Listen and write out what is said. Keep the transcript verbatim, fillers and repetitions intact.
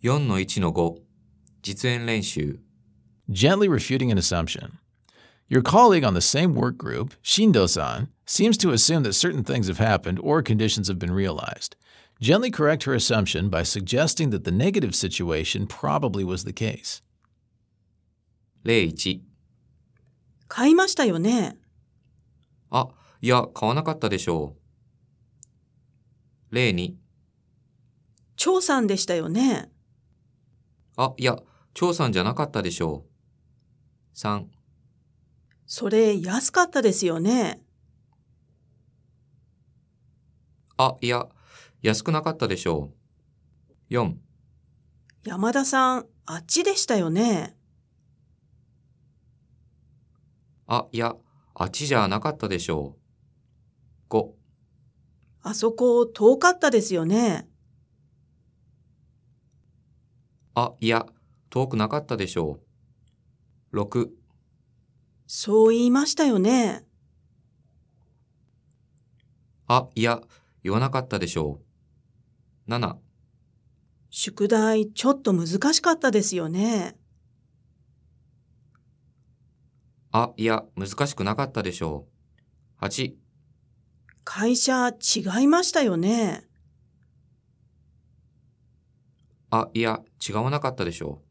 よんのいちのご 実演練習 Gently refuting an assumption. Your colleague on the same work group, Shindo-san, seems to assume that certain things have happened or conditions have been realized. Gently correct her assumption by suggesting that the negative situation probably was the case. 例いち買いましたよね。 あ、いや、買わなかったでしょう。例に張さんでしたよね。 あ、いや、張さんじゃなかったでしょう。さんそれ安かったですよね。 あ、いや、安くなかったでしょう。よん山田さん、あっちでしたよね。 あ、いや、あっちじゃなかったでしょう。ごあそこ遠かったですよね。 あ、いや、遠くなかったでしょう。ろくそう言いましたよね。 あ、いや、言わなかったでしょう。なな宿題ちょっと難しかったですよね。 あ、いや、難しくなかったでしょう。はち会社違いましたよね。 あ、いや、違わなかったでしょう。